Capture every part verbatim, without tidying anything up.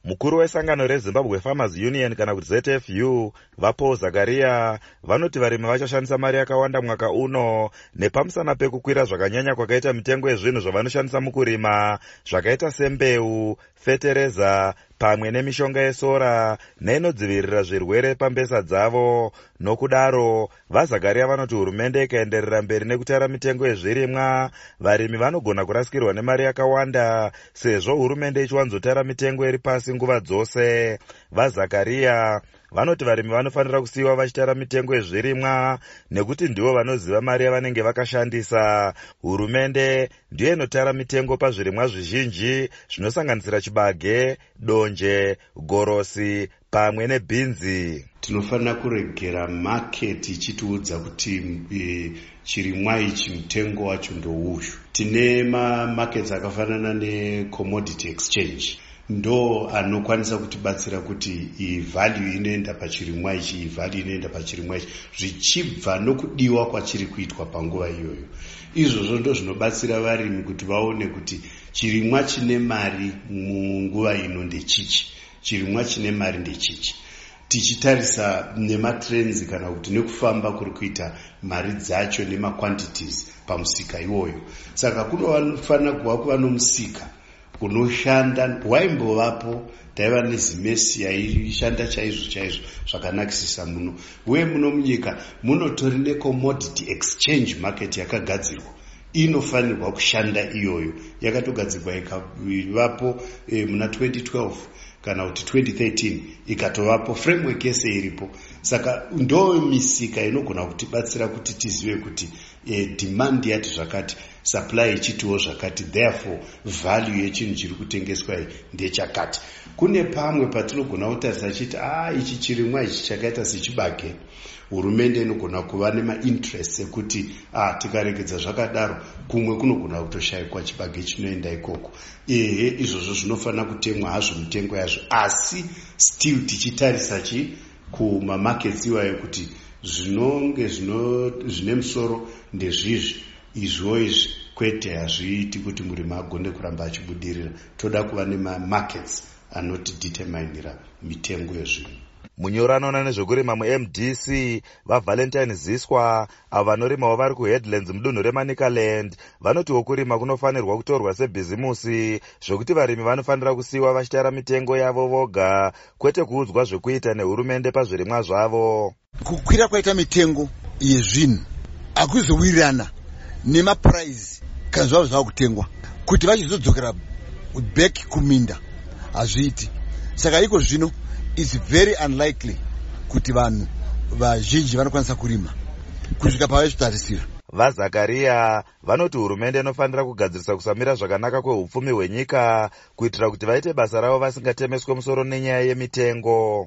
Mukuru wesangano reZimbabwe Farmers Union kana kuti Z F U vaPaul Zakaria vanoti varimi vachashandisa mari yakawanda mwaka uno nepamusana pekukwira zvakanyanya kwakaita mitengo yezvinhu zvavanoshandisa mukurima zvakaita sembeu, fetereza pamwe nemishonga yesora neinodzivirira zvirwere pambesa dzavo. Nokudaro vaZakaria vanoti hurumende ikaenderera mberi nekutara mitengo yezvirimwa, varimi vanogona kurasikirwa nemari yakawanda sezvo hurumende ichiwanzotara mitengo iri pasi nguva dzose. VaZakaria vanoti varimi vanofanira kusiyiwa vachitara mitengo yezvirimwa nekuti ndivo vanoziva mari yavanenge vakashandisa. Hurumende ndiyo inotara mitengo pazvirimwa zvizhinji zvinosanganisira chibage, donje, gorosi pamwe nebhinzi. Tinofanira kuregera market ichitiudza kuti e, chirimwa ichi mutengo wacho ndouyu. Tine ma markets akafanana ne commodity exchange ndo anokwanisa kutibatsira kuti i value inoenda pachirimwa ichi, i value inoenda pachirimwa ichi zvichibva nokudiwa kwachiri kuitwa panguva iyoyo. Izvozvo ndo zvinobatsira varimi kuti vaone kuti chirimwa chine mari munguva ino ndechichi, chirimwa chine mari ndechichi. Tichitarisa nematrends kana kuti nekufamba kuri kuita mari dzacho nemaquantities pamusika iwoyo. Saka kunofanira kuva kuva nomusika unoshanda. Waimbovapo taiva nezimesi yaishanda chaizvo chaizvo zvakanakisisa muno. Uye muno munyika munotori necommodity exchange market yakagadzirwa inofanirwa kushanda iyoyo. Yakatogadzirwa ikavapo e, muna twenty twelve kana kuti twenty thirteen ikatovapo framework yese iripo. Saka ndo misika inogona kutibatsira kuti tizive kuti e, demand yati zvakati, supply ichitiwo zvakati, therefore value yechinhu chiri kutengeswa ndechakati. Kune pamwe patinogona kutarisa chiti ah ichi chirimwa ichi chakaita sechibage, hurumende inogona kuva nemainterest ekuti ah tikaregedza zvakadaro kumwe kunogona kutoshayikwa chibage chinoenda ikoko. Ehe, izvozvo zvinofanira kutemwa hazvo mitengo yazvo, asi still tichitarisa chi kuma markets iwayo kuti zvinonge zvine musoro ndezvizvi, izvo izvi kwete hazviiti kuti murimi agone kuramba achibudirira. Toda kuva nema markets anotideterminira mitengo yezvinhu. Munyoranona nezvekurima mu-M D C vaValentine Ziswa avo vanorimawo vari kuHeadlands mudunhu reManicaland vanoti wokurima kunofanirwa kutorwa sebhizimusi zvokuti varimi vanofanira kusiyiwa vachitara mitengo yavo voga kwete kuudzwa zvekuita nehurumende pazvirimwa zvavo. Kukwira kwaita mitengo yezvinhu akuzowirirana nemapuraizi kana zvavo zvava kutengwa kuti vachizodzokera back kuminda hazviiti. Saka iko zvino it's very unlikely kuti vanhu vazhinji vanokwanisa kurima kusvika pavaizvitarisira. VaZakaria vanoti hurumende inofanira kugadzirisa kusamira zvakanaka kwehupfumi hwenyika kuitira kuti vaite basa ravo vasingatemeswe musoro nenyaya yemitengo.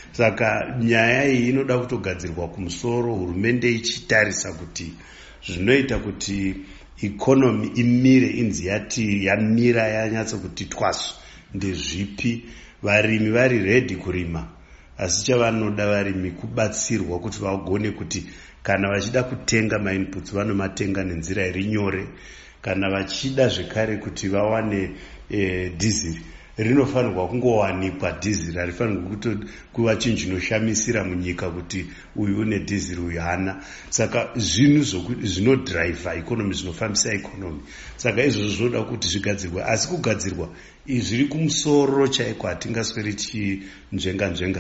Saka nyaya iyi inoda kutogadzirwa kumusoro, hurumende ichitarisa kuti zvinoita kuti economy imire inzi yati yamira yanyatso kuti twasu ndezvipi. Varimi vari ready kurima, asi chavanoda varimi kubatsirwa kuti vagone kuti kana vachida kutenga mainputs vanomatenga nenzira iri nyore. Kana vachida zvekare kuti vawane e, diesel rinofanirwa kungowanikwa diesel, harifanirwi kuva chinhu chinoshamisira munyika kuti uyu une diesel uyu hana. Saka zvinhu zvinodrive economy, zvinofambisa economy. Saka izvozvo zvinoda kuti zvigadzirwe, asi kugadzirwa zviri kumusoro chaiko hatingasweri tichinzvenga nzvenga.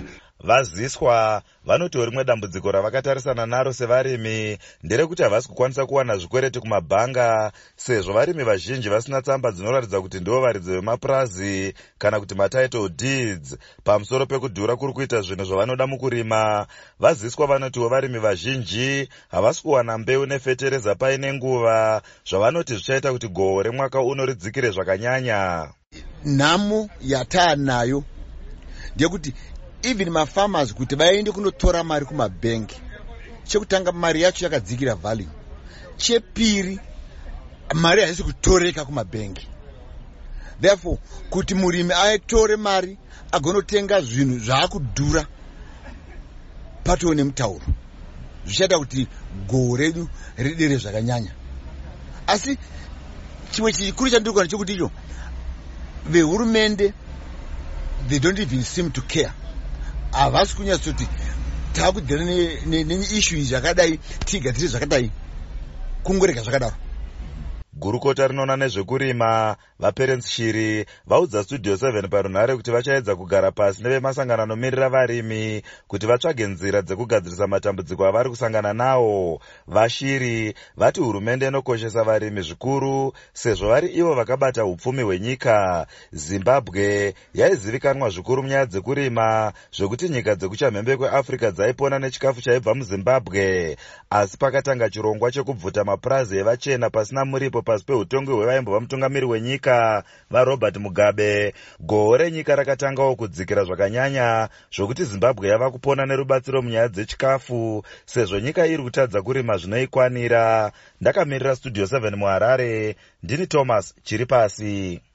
VaZiswa vanoti rimwe dambudziko ravakatarisana naro sevarimi nderekuti havasi kukwanisa kuwana zvikwereti kumabhanga sezvo varimi vazhinji vasina tsamba dzinoratidza kuti ndivo varidzi vemapurazi kana kuti matitle deeds pamusoro pekudhura kuri kuita zvinhu zvavanoda mukurima. VaZiswa vanotiwo varimi vazhinji havasi kuwana mbeu nefetereza paine nguva, zvavanoti zvichaita kuti gohwo remwaka uno ridzikire zvakanyanya. Nhamo yataanayo ndeyekuti even mafarmers kuti vaende kunotora mari kumabhengi, chekutanga mari yacho yakadzikira value, chepiri mari haisi kutoreka kumabhengi. Therefore kuti murimi atore mari agonotenga zvinhu zvaakudhura patoo nemutauro, zvichaita kuti gohwo redu ridere zvakanyanya. Asi chimwe chikuru chandiri kuona chekuti icho vehurumende they don't even seem to care. Havasi kunyatsoti takudhira neissue zvakadai tigadzire zvakadai kungorega zvakadaro. Gurukota rinoona nezvekurima vaPerence Shiri vaudza Studio seven parunhare kuti vachaedza kugara pasi nevemasangano anomirira varimi kuti vatsvage nzira dzekugadzirisa matambudziko avari kusangana nawo. VaShiri vati hurumende inokoshesa varimi zvikuru sezvo vari ivo vakabata hupfumi hwenyika. Zimbabwe yaizivikanwa zvikuru munyaya dzekurima zvokuti nyika dzekuchamhembe kweAfrica dzaipona nechikafu chaibva muZimbabwe, asi pakatanga chirongwa chekubvuta mapurazi evachena pasina muripo pasi peutongi hwevaimbova mutungamiri wenyika vaRobert Mugabe, goho renyika rakatangawo kudzikira zvakanyanya zvokuti Zimbabwe yava kupona nerubatsiro munyaya dzechikafu sezvo nyika iri kutadza kurima zvinoikwanira. Ndakamirira Studio seven muHarare, ndini Thomas Chiripasi.